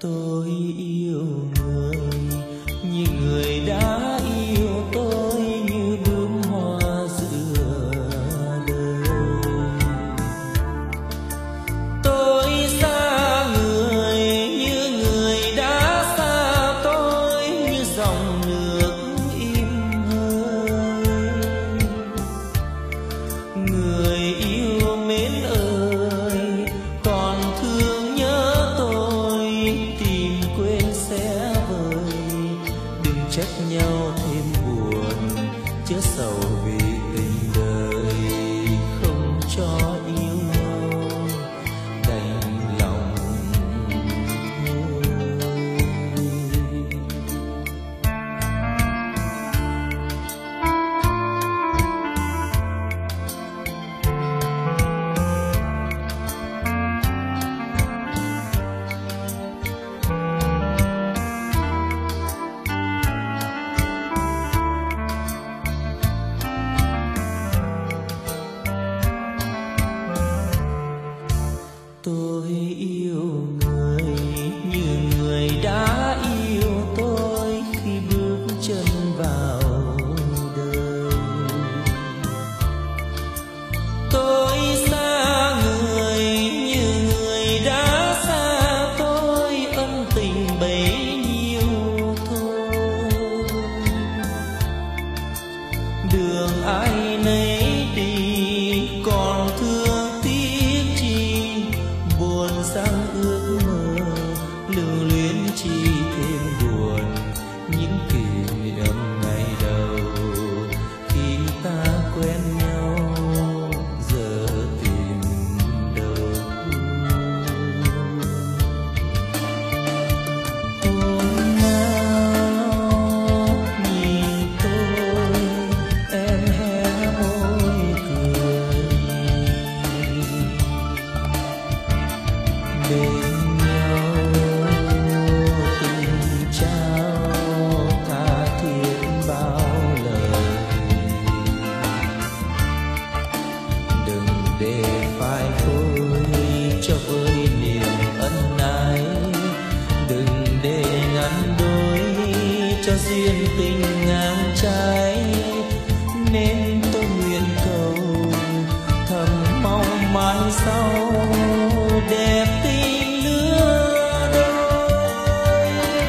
Tôi yêu người như người đã yêu tôi, như bướm hoa giữa đời. Tôi xa người như người đã xa tôi, như dòng nước im hơi. Người yêu mến ơi, còn thương nhớ tôi, tìm quên sẽ vơi. Đừng trách nhau thêm buồn, chớ sầu vì tình đời không cho yêu nhau đành lòng thôi. Tôi yêu người như người đã yêu tôi khi bước chân vào đời. Tôi xa người như người đã xa tôi, ân tình bấy nhiêu thôi. Đường ai nấy đi, còn thương tiếc chi, buồn sang ước mơ, lưu luyến chi thêm buồn. Những kỷ niệm ngày đầu khi ta quen nhau giờ tìm đâu. Hôm nào nhìn tôi, em hé môi cười, bên nhau tình trao tha thiết bao lời. Đừng để phai phôi cho với niềm ân ái, đừng để ngăn đôi cho duyên tình ngang trái. Nên tôi nguyện cầu thầm mong mai sau đẹp tình lứa đôi.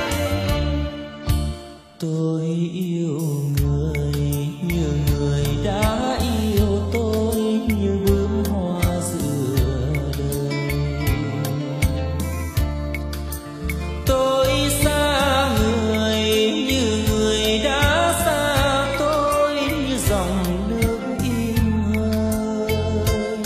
Tôi yêu người như người đã yêu tôi, như bướm hoa giữa đời. Tôi xa người như người đã xa tôi, như dòng nước im hơi.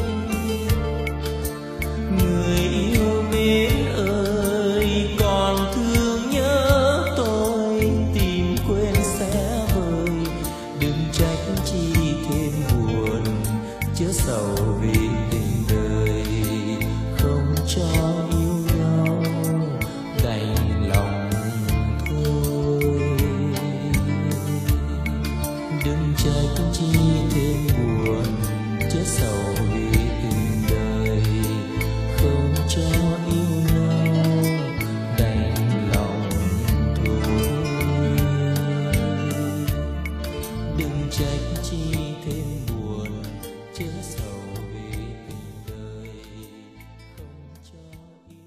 Người yêu mến ơi, còn thương nhớ tôi, tìm quên sẽ vơi. Đừng trách chi thêm buồn, chớ sầu vì tình đời không cho yêu nhau đành lòng thôi. Đừng trách chi thêm buồn, chớ sầu vì tình đời không cho yêu nhau đành lòng thôi. Đừng trách chi thêm buồn, chớ sầu vì tình đời không cho yêu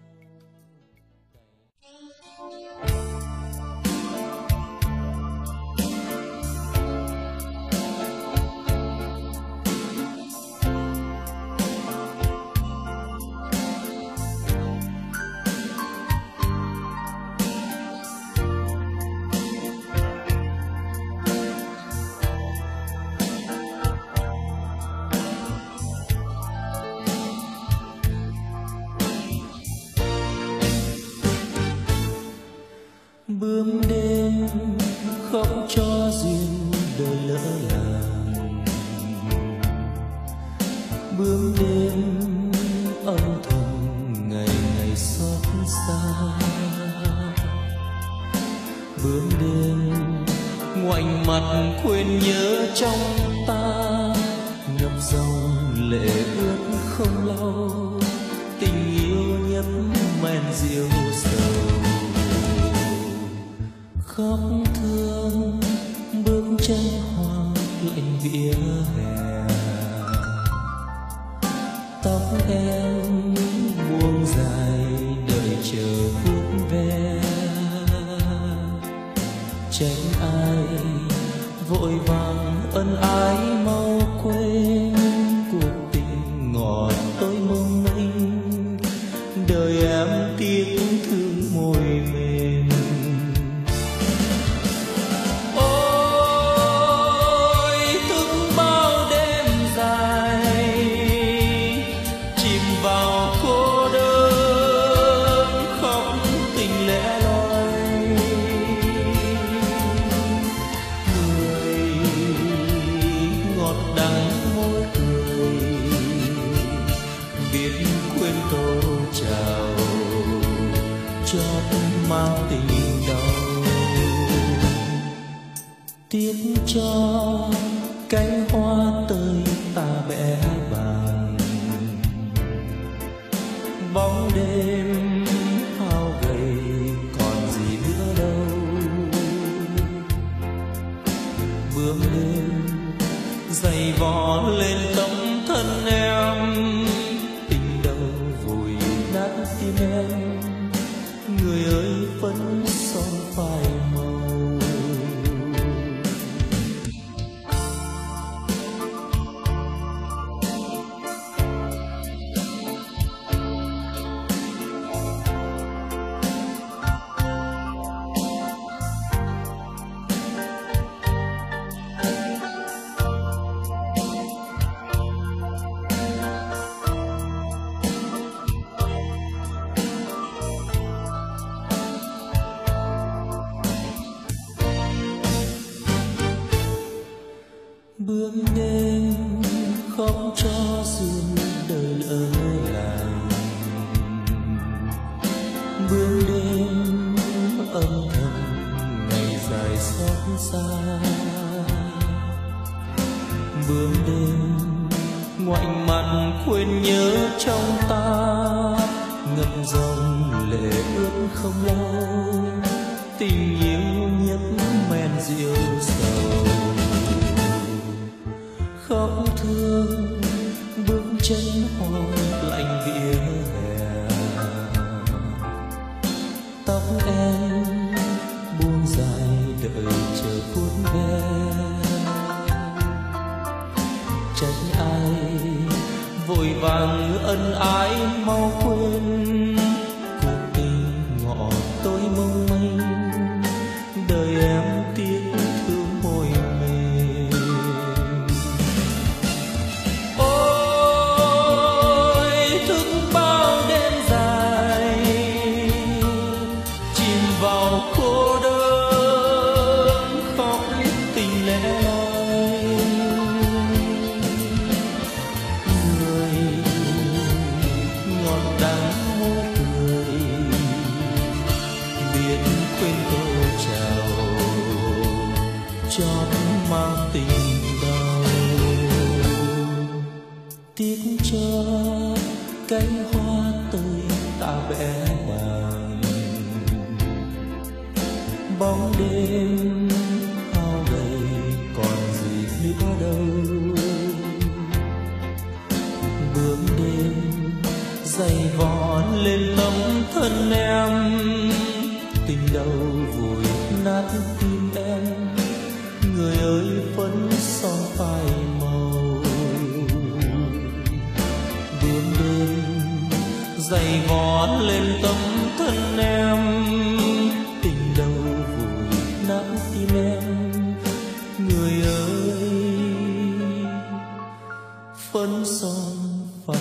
bướm đêm khóc cho duyên đời lỡ làng. Bướm đêm âm thầm ngày ngày xót xa. Bướm đêm ngoảnh mặt quên nhớ trong ta, ngập dòng lệ ướt không lau. Tình yêu nhấp men rượu khóc thương bước chân hoa lạnh vỉa hè. Tóc em buông dài đợi chờ vuốt ve, tránh ai vội vàng ân ái mau quên cuộc tình ngọt tôi mong manh. Đời em tiếc thương môi mềm. Ôi thức bao đêm dài chìm vào cô đơn khóc tình lẻ loi. Người ngọt đắng môi cười biết quên câu chào chót mang tình đau. Tiếc cho cánh hoa tươi ta bẽ bàng, bóng đêm hao gầy còn gì nữa đâu. Bướm đêm dày vò lên tấm thân em, tình đâu vùi nát tim em. Người ơi vẫn son phai màu. Bước đêm khóc cho dương đời lỡ làng. Bước đêm âm thầm ngày dài xót xa. Bước đêm ngoảnh mặt quên nhớ trong ta, ngập dòng lệ ướt không lâu. Tình yêu nhất men rượu sầu, khóc thương bước chân hoa lạnh vỉa hè. Tóc em buông dài đợi chờ vuốt ve, trách ai vội vàng ân ái mau quên cuộc tình ngọt tôi mong manh. Đời em tiếc thương môi mềm. Cô đơn khóc tình lẻ loi. Người ngọt đắng môi cười biết quên câu chào chót mang tình đau. Tiếc cho cánh hoa tươi ta bẽ bàng, bóng đêm hao gầy còn gì nữa đâu. Bước đêm dày vò lên tấm thân em, tình đâu vùi nát tim em. Người ơi phấn son phai màu. Bước đêm dày vò lên tấm thân em, tình đâu vùi nát tim em. Người ơi phấn son phai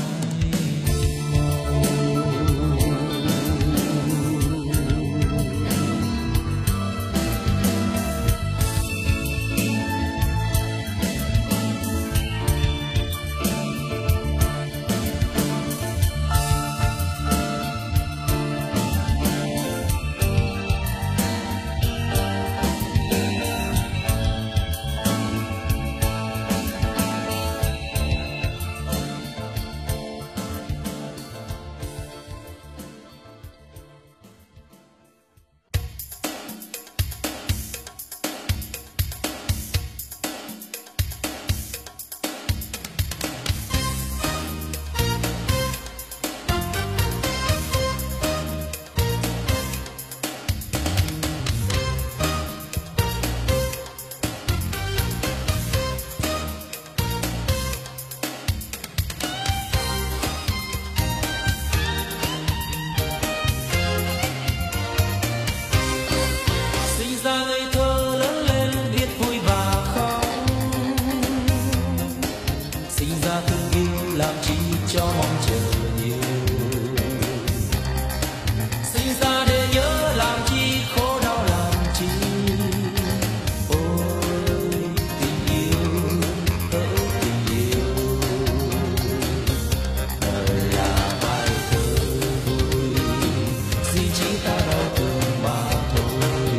chỉ ta đau thương mà thôi.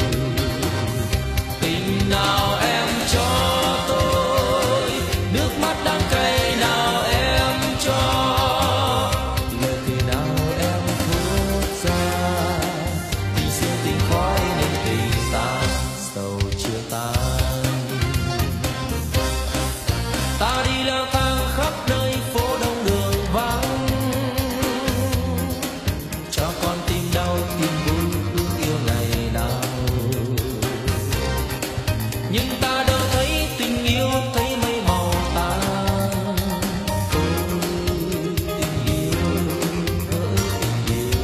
Tình nào em cho tôi, nước mắt đắng cay nào em cho, lời thề nào em thốt ra, tình riêng tình khói nên tình ta sầu chia tan. Ta đi lang thang khắp nơi phố đông đường vắng, cho con tim đau tim vui ước yêu ngày nào. Nhưng ta đâu thấy tình yêu, thấy mây màu tan. Ôi tình yêu, ôi tình yêu.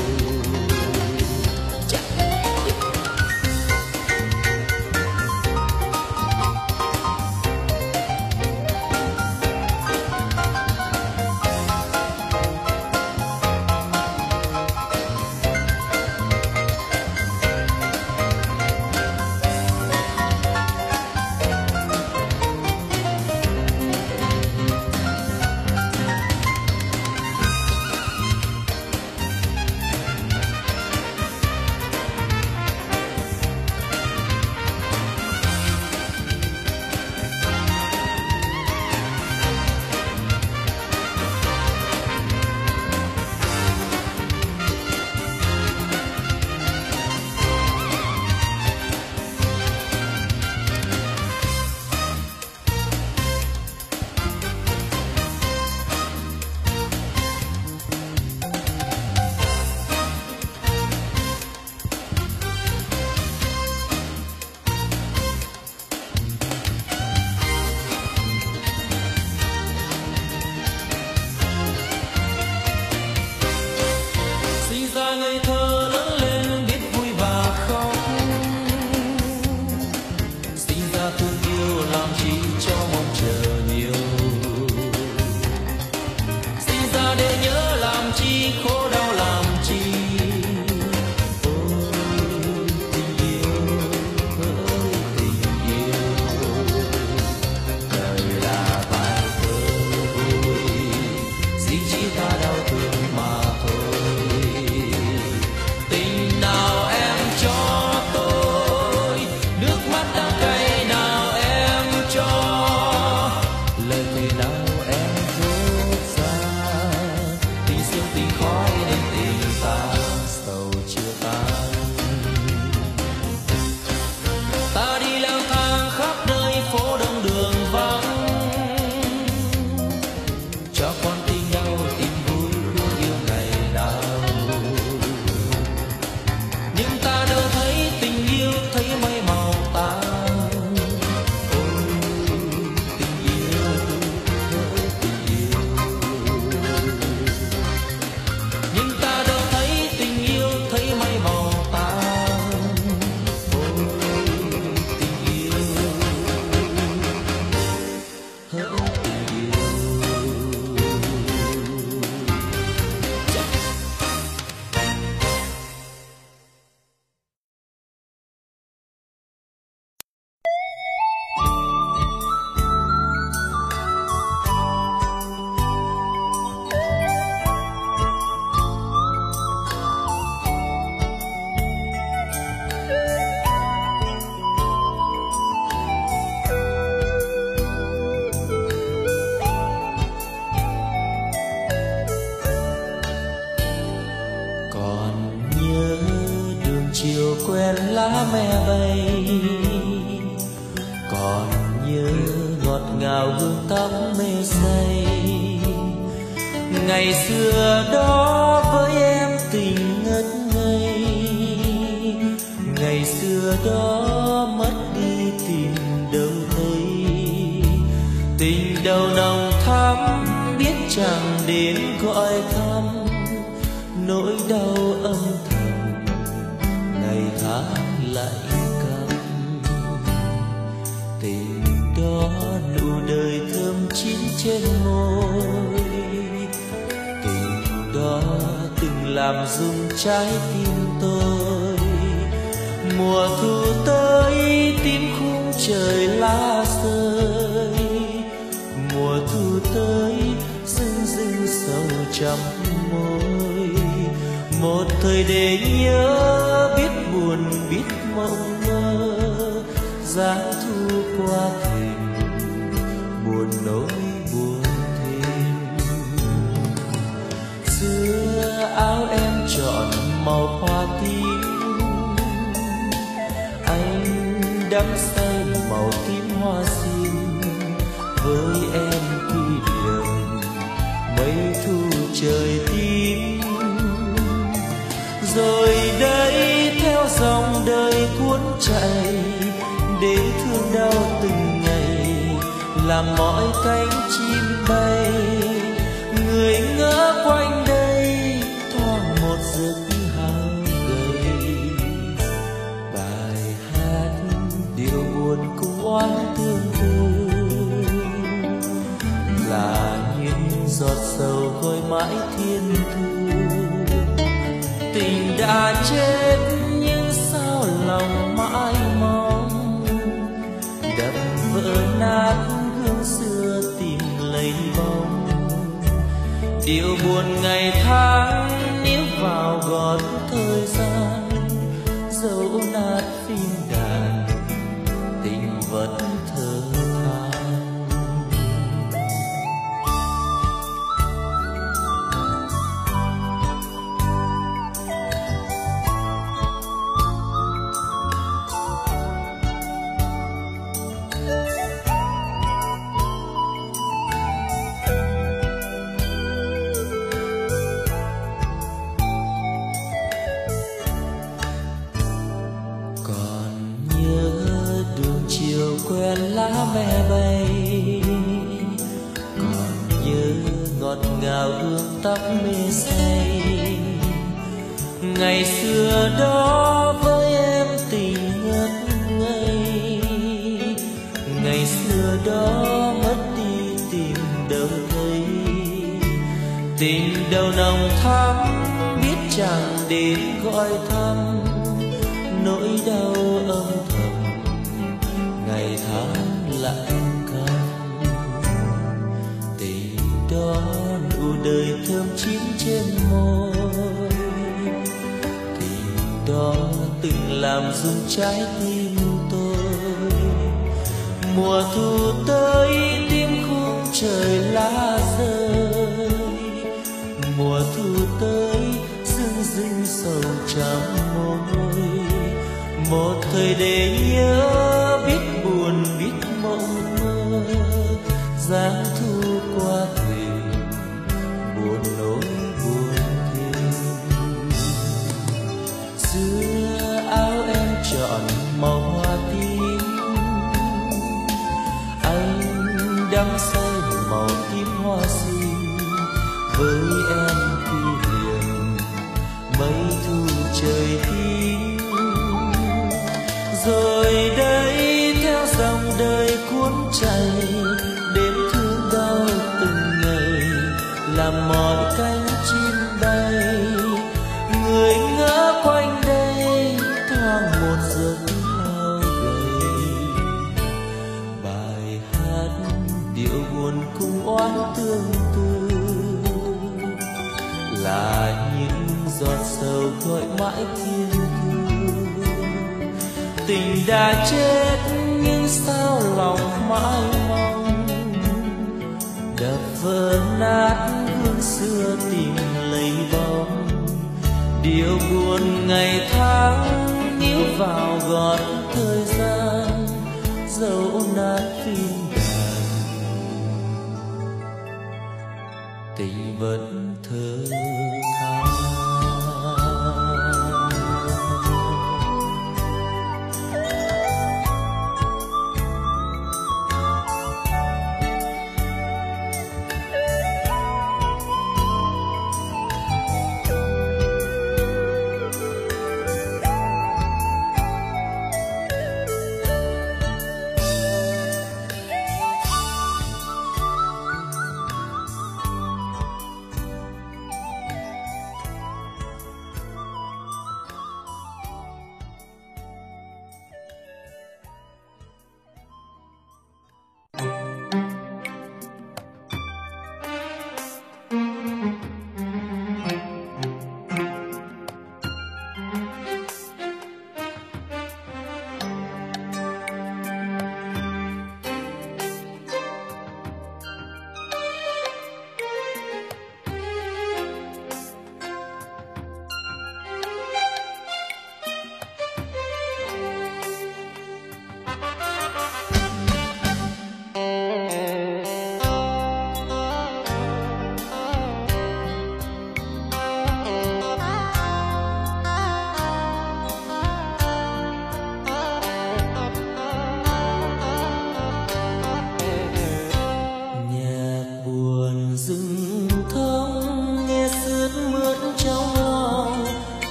Ngây thơ lớn lên biết vui và khóc, sinh ra thương yêu làm chi cho mong chờ nhiều, sinh ra để nhớ làm chi khổ đau làm chi. Ôi tình yêu, ôi tình yêu, đời là bài thơ vui, xin chỉ ta đau thương mà thôi. Chiều quen lá me bay, còn nhớ ngọt ngào hương tắm mê say. Ngày xưa đó với em tình ngất ngây, ngày xưa đó mất đi tìm đâu thấy. Tình đầu nồng thắm biết chẳng đến gọi thăm, nỗi đau âm thầm ngày tháng lạnh căm. Tình đó nụ đời thơm chín trên môi, tình đó từng làm rung trái tim tôi. Mùa thu tới tím khung trời lá rơi, mùa thu tới rưng rưng sầu trăm môi. Một thời để nhớ, biết buồn biết mộng mơ, giá thu qua thềm buồn nỗi buồn thêm. Xưa áo em chọn màu hoa tím, anh đắm say màu tím hoa sim. Với em quy đường mây thu trời tím, rồi đây theo dòng đời cuốn chạy, để thương đau từng ngày làm mỏi cánh chim bay. Người ngỡ quanh đây thoáng một giấc hao gầy, bài hát điều buồn cùng oán tương tư là những giọt sầu gội mãi thiên thu. Tình đã chết nhưng sao lòng mãi mong, đập vỡ nát gương xưa tìm lấy bóng. Điều buồn ngày tháng níu vào gót thời gian, dẫu nát phim đàn tình vẫn thơ than. Quen lá me bay, còn nhớ ngọt ngào hương tóc mê say. Ngày xưa đó với em tình ngất ngây, ngày xưa đó mất đi tìm đâu thấy. Tình đầu nồng thắm biết chẳng đến gọi thăm, nỗi đau âm thầm ngày tháng lặng câm. Tình đó nụ đời thơm chín trên môi, tình đó từng làm rung trái tim tôi. Mùa thu tới tim khung trời lá rơi, mùa thu tới rưng rưng sầu trăm môi. Một thời để nhớ, biết buồn biết mộng mơ, dáng thu qua thềm buồn nỗi buồn thêm. Xưa áo em chọn màu hoa tím, anh đắm say màu tím hoa sim. Với em quy hiền mây thu trời tím, rồi đây theo dòng đời cuốn chạy, đêm thương đau từng ngày làm mỏi cánh chim bay. Người ngỡ quanh đây thoáng một giấc hao gầy, bài hát điệu buồn cùng oán tương tư là những giọt sầu gọi mãi thiên thu. Tình đã chết nhưng sao lòng mãi mong, đập vỡ nát gương xưa tìm lấy bóng. Điều buồn ngày tháng níu vào gót thời gian, dẫu nát phim đàn tình vẫn thơ than.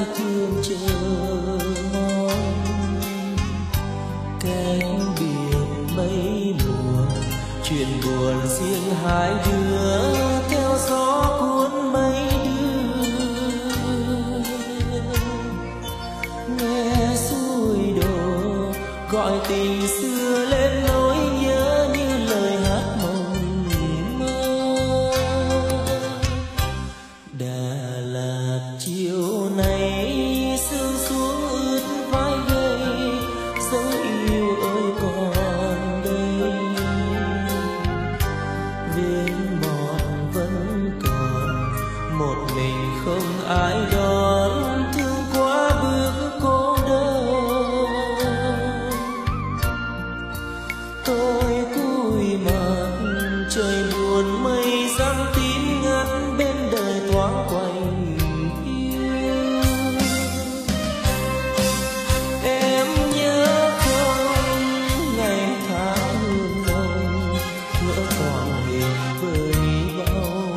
ai thương chờ mong. Cánh biển mấy mùa chuyện buồn riêng hai đứa theo gió cuốn mấy đứa. Nghe xuôi đổ gọi tình xưa lên nỗi nhớ như lời hát mộng mơ. Đà Lạt chiều nay sương xuống ướt vai gầy, dấu yêu ơi còn đây. Vết mòn vẫn còn một mình không ai đón, thương quá bước cô đơn. Tôi cúi mặt trời buồn mây giăng tín ngắt, bên đời thoáng quanh yêu. Em nhớ không ngày tháng hương nồng thuở còn hình với bóng.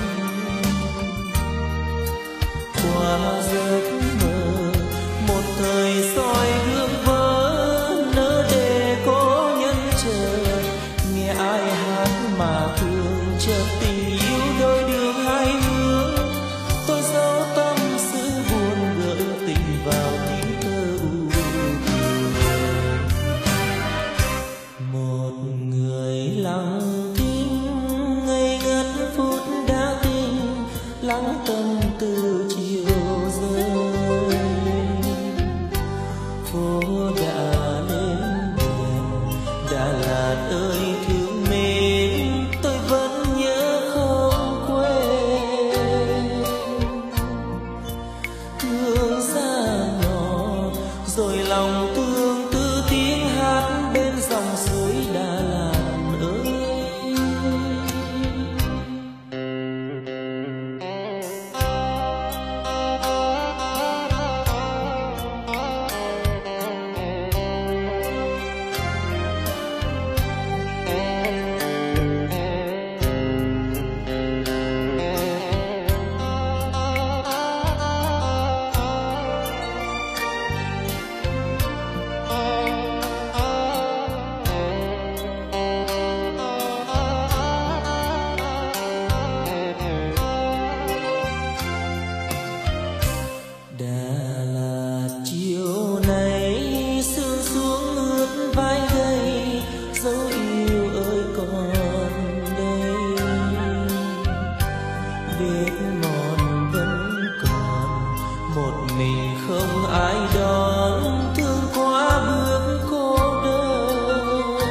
Qua giấc mơ một thời soi gương vỡ, nỡ để cố nhân chờ nghe ai hát mà thương. Chợt tình yêu đôi đường hai hướng, tôi giấu tâm sự buồn gợi tình vào tiếng thơ u buồn. Một người lặng thinh ngây ngất phút đã tình, lắng tâm tư chiều rơi. Phố đã lên đèn Đà Lạt ơi thương mến, tôi vẫn nhớ không quên. Thương xa nhỏ rồi lòng thương tư tiếng hát bên dòng suối Đà Lạt ơi. Đà Lạt chiều nay sương xuống ướt vai gầy, dấu yêu ơi còn đây. Vết mòn vẫn còn một mình không ai đón, thương quá bước cô đơn.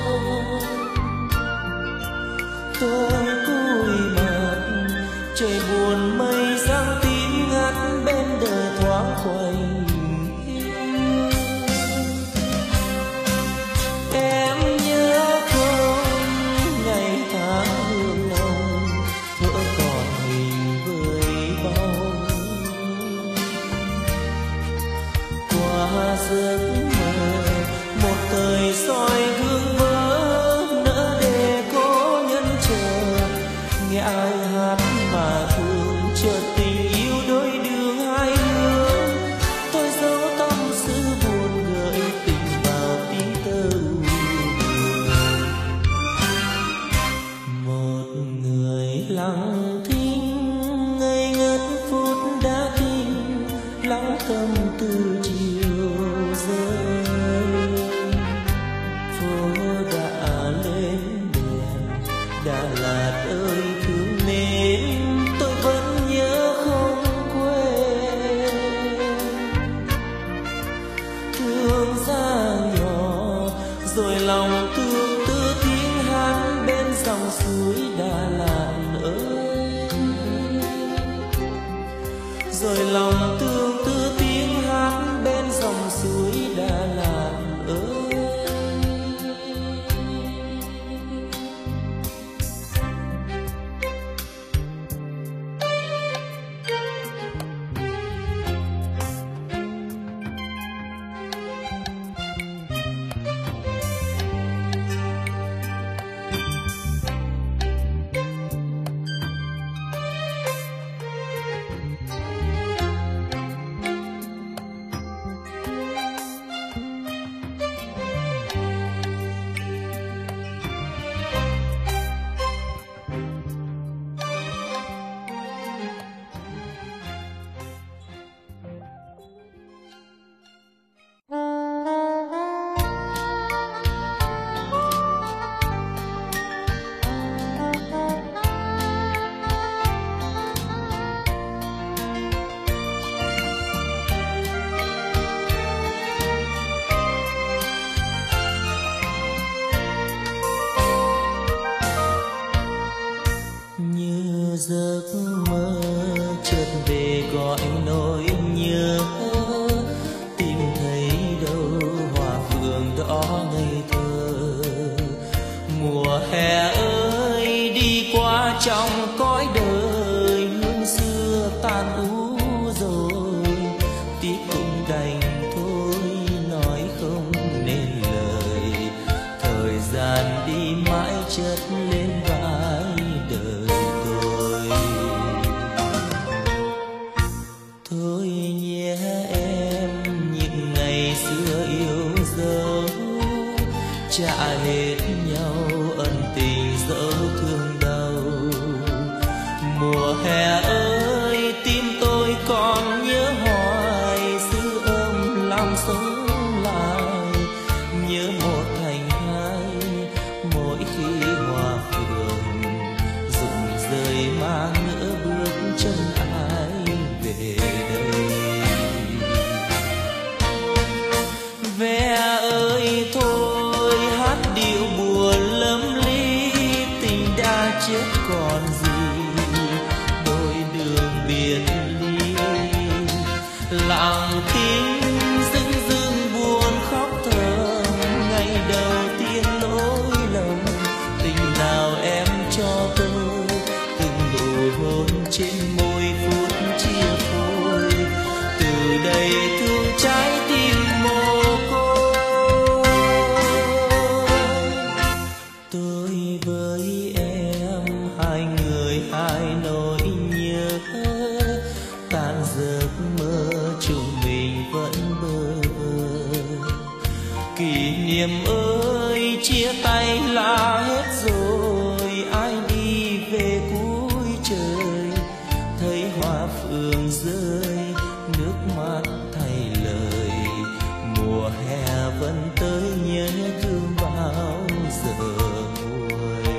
Tôi cúi mặt trời buồn mây giăng tín ngắt, bên đời thoáng quanh yêu. Em nhớ không ngày tháng hương nồng thuở còn hình với bóng. Qua giấc mơ một thời soi gương vỡ, nỡ để cố nhân chờ nghe ai hát mà thương. Chợt tình yêu đôi đường hai hướng, tôi giấu tâm sự buồn gợi tình vào tiếng thơ buồn. Một người lặng thinh ngây ngất phút đã kinh, lắng tâm tư chiều rơi. Phố đã lên đèn Đà Lạt ơi thương mến, tôi vẫn nhớ không quên. Thương xa nhỏ rồi lòng thương tư tiếng hát bên dòng suối Đà Lạt ơi. Rồi lòng thương tư tiếng hát bên dòng suối Đà Lạt ơi. trả hết nhau ân tình dẫu thương đau. Mùa hè ơi tim tôi còn nhớ hoài dư âm làm sống lại, nhớ một thành hai mỗi khi hoa phượng rụng rơi mang ngỡ bước chân ai về đây. Ve ơi thôi hát điệu buồn lấm ly, tình đã chết còn gì đôi đường biệt ly. Lặng thinh dưng dưng buồn khóc thầm ngày đầu tiên lỗi lầm. Tình nào em cho tôi từng nụ hôn trên môi phút chia phôi, từ đây thương trái tim mồ côi. Tôi với em hai người hai nỗi nhớ, tan giấc mơ chúng mình vẫn bơ vơ. Kỷ niệm ơi chia tay là hết rồi, ai đi về cuối trời. Thấy hoa phượng rơi nước mắt thay lời, mùa hè vẫn tới nhớ thương bao giờ nguôi.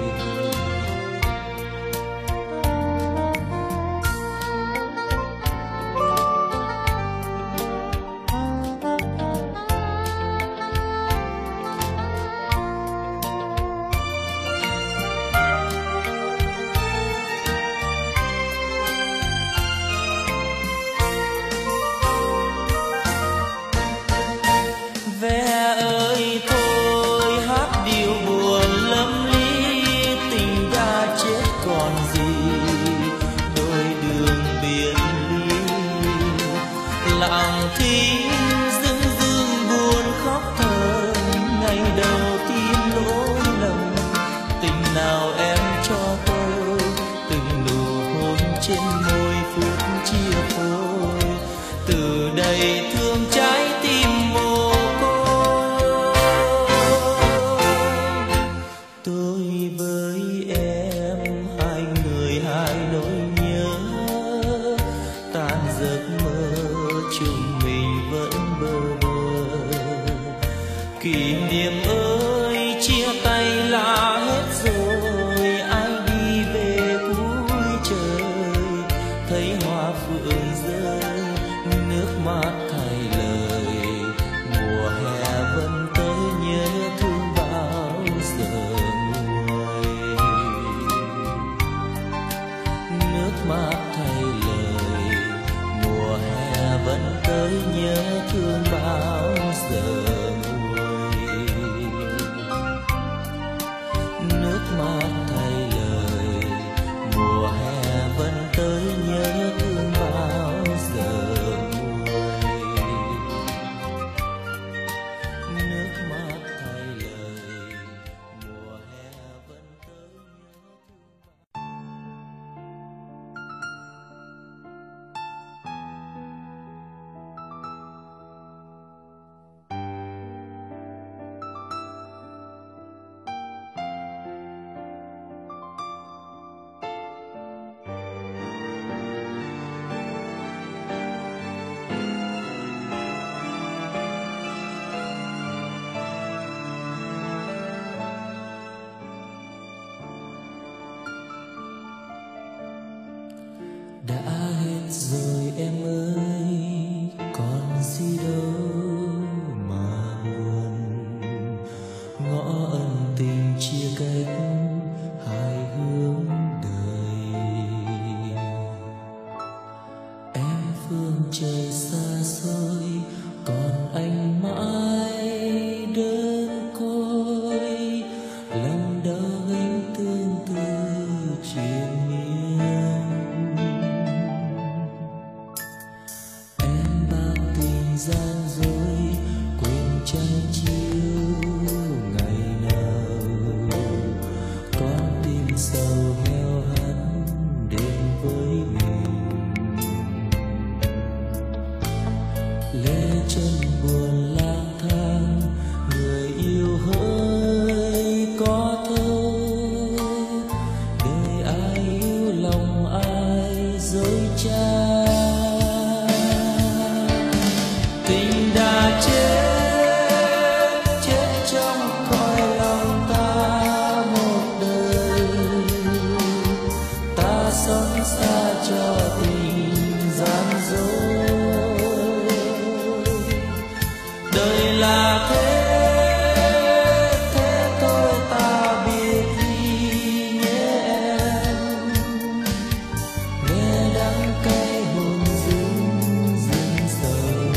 Ve ơi thôi hát điệu buồn lấm ly, tình đã chết còn gì đôi đường biệt ly. Lặng thinh dưng dưng buồn khóc thầm ngày đầu tiên lỗi lầm. Tình nào em cho tôi từng nụ hôn trên môi phút chia phôi, từ đây thương trái tim mồ côi. Tôi với em hai người hai nỗi nhớ, tan giấc mơ chúng mình vẫn bơ vơ. Kỷ niệm ơi chia tay là hết rồi, ai đi về cuối trời. Thấy hoa phượng rơi nước mắt thay lời, mùa hè vẫn tới nhớ thương bao giờ nguôi. Nước mắt thay lời, mùa hè vẫn tới nhớ thương bao giờ nguôi. Nước mắt thay lời, mùa hè vẫn tới nhớ thương bao giờ nguôi. Nước mắt thay lời, mùa hè vẫn tới nhớ thương. Đã hết rồi em ơi, còn gì đâu mà buồn. Ngõ ân tình chia cách hai hướng đời. Em phương trời xa xôi, còn anh mãi đơn côi. Lòng đau gánh tương tư triền miên. Em bao tình gian dối quên trăng chiếu ngày nào. Con tim sầu heo hắt đến với mình. Lê chân buồn lang thang, người yêu hỡi tình đã chết chết trong cõi lòng ta một đời, ta sống xa cho tình gian dối. Đời là thế, thế thôi ta biết đi nhé em, nghe đắng cay hồn dưng dưng sầu.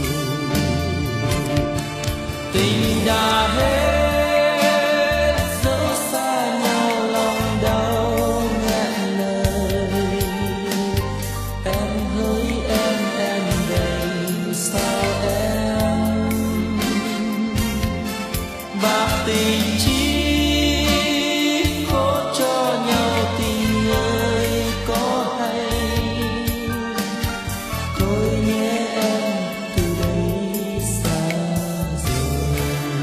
Tình đã hết dẫu xa nhau lòng đau nghẹn lời. Em hỡi em đây sao em bạc tình chi khổ cho nhau tình ơi có hay. Thôi nhé em từ đây xa rồi.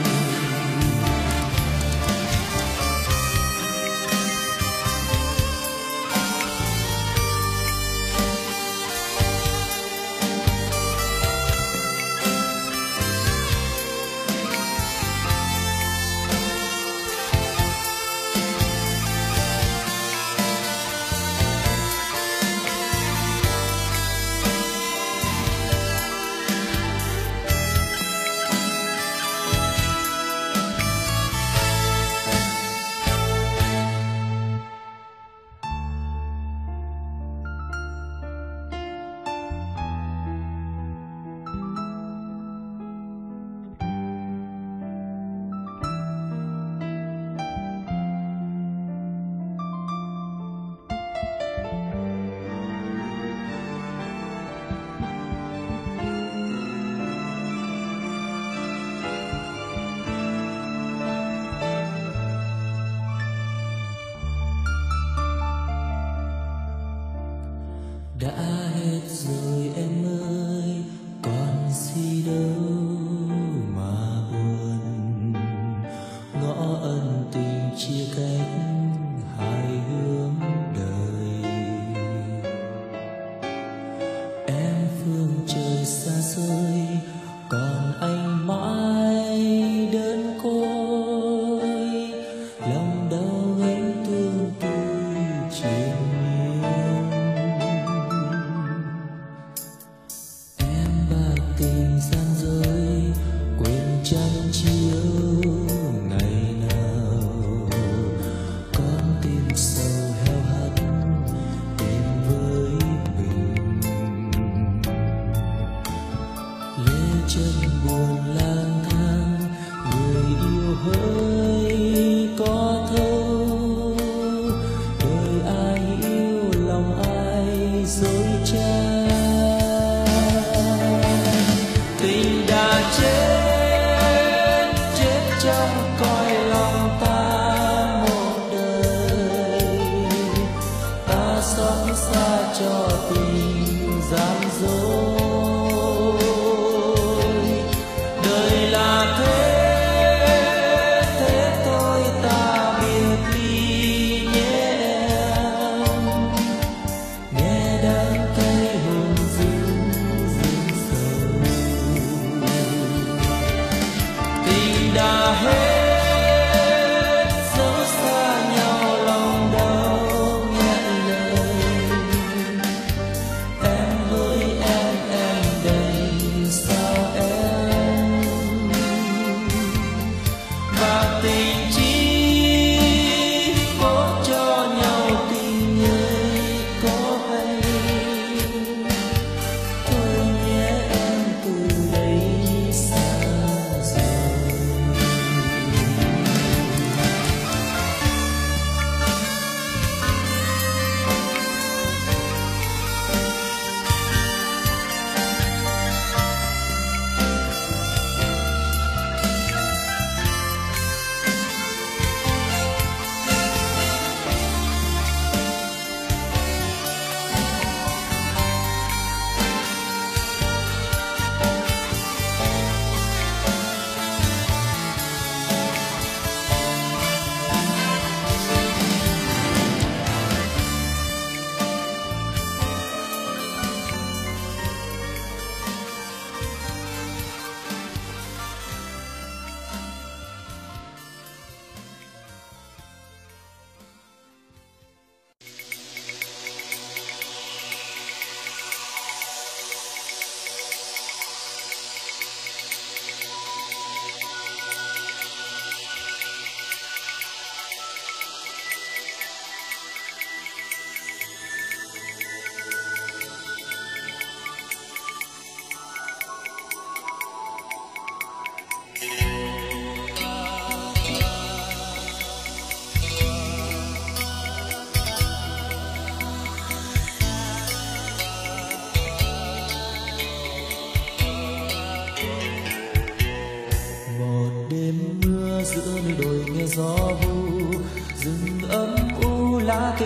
Đã hết rồi em ơi, còn gì đâu mà buồn. Ngõ ân tình chia cách hai hướng đời. Em phương trời xa xôi, còn anh mãi đơn côi. Lòng đau gánh thương tôi trên miên. Tình gian dối quên chăn chiếu ngày nào, con tim sầu heo hắt tìm với mình. Lê chân buồn lang thang, người yêu hỡi có thâu. Đời ai yêu lòng ai dối trá. Tình đã chết chết trong cõi lòng ta một đời, ta sống xa cho tình gian dối. Đời là thế, thế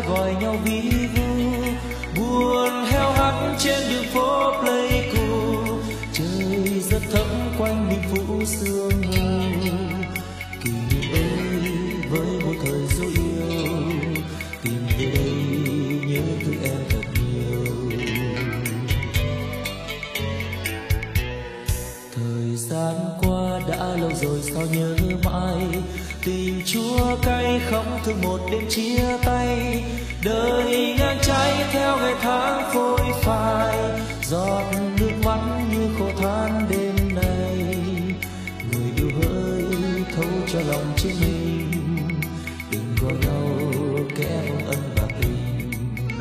gọi nhau ví vu, buồn heo hắt trên đường phố Pleiku. Trời rất thẫm quanh mình phủ sương mù, kỷ niệm ấy với một thời dấu yêu, tìm về đây nhớ thương em thật nhiều. Thời gian qua đã lâu rồi sao nhớ mãi, tình chua cay khóc thương một đêm chia tay. Đời ngang trái theo ngày tháng phôi phai, giọt nước mắt như khô than đêm nay. Người yêu hỡi thấu cho lòng chính mình, tình gọi nhau kẻ không ân bạc tình.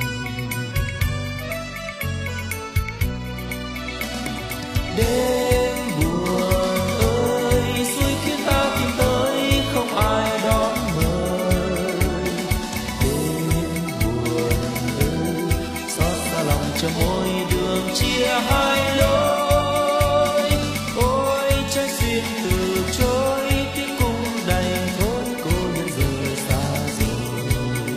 Đêm buồn ơi xuôi khiến ta tìm tới không ai đón mời. Đêm buồn ơi xót xa lòng cho mỗi đường chia hai lối. Ôi trái duyên từ chối tiếng cung đành thôi, cô nhân giờ xa rồi.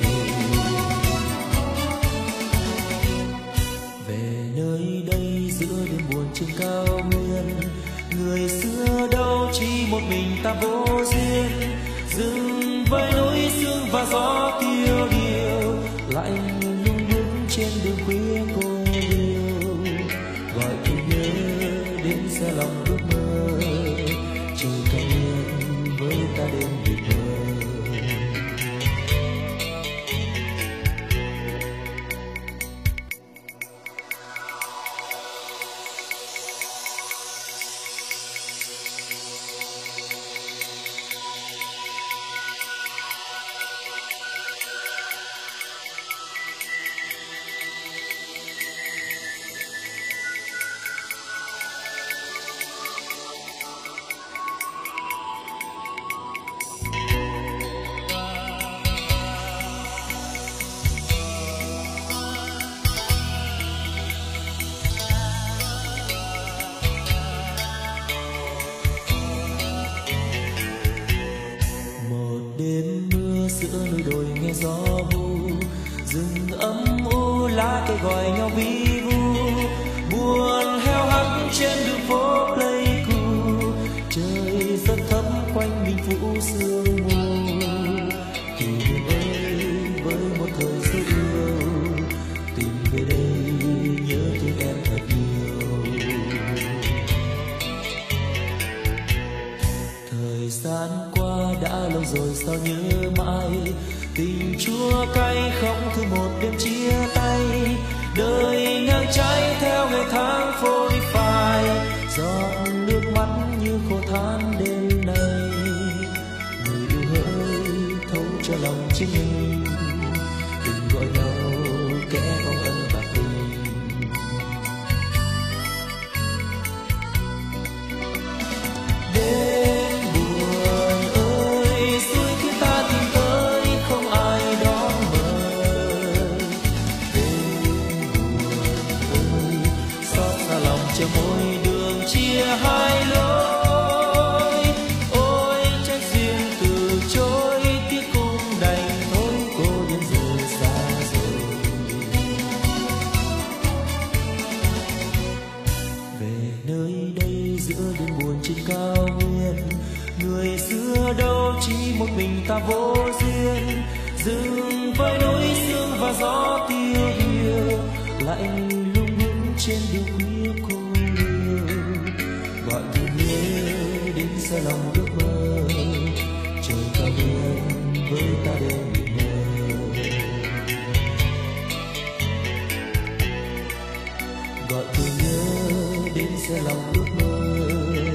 Về nơi đây giữa đêm buồn trên cao nguyên, người xưa đâu chỉ một mình ta vô duyên. Rừng với núi sương và gió tiêu điều, lạnh lùng bước trên đường khuya cô liêu. Gọi tôi nhớ đến xe lòng ước mơ, trời cao nguyên với ta đêm biệt mơ. Đêm mưa giữa núi đồi nghe gió bu, rừng âm u lá cây gọi nhau ví vu. Buồn heo hắt trên đường phố Pleiku, trời rất thấp quanh mình phủ sương mù. Kỷ niệm ấy với một thời dấu yêu, tìm về đây nhớ thương em thật nhiều. Thời gian qua đã lâu rồi sao nhớ mãi, tình chua cay khóc thương một đêm chia tay. Đời ngang trái theo ngày tháng phôi phai, giọt nước mắt như khô than đêm nay. Người yêu hỡi thấu cho lòng chính mình, đừng gọi nhau kẻ không ân bạc tình. Cho mỗi đường chia hai lối. Ôi trái duyên từ chối tiếc cũng đành thôi, cô đến giờ xa rồi. Về nơi đây giữa đêm buồn trên cao nguyên, người xưa đâu chỉ một mình ta vô duyên. Rừng với núi sương và gió tiêu hiu, lạnh lùng bước trên đường khuya cô. Gọi tôi nhớ đến xa lòng ước mơ, trời cao nguyên với ta đêm.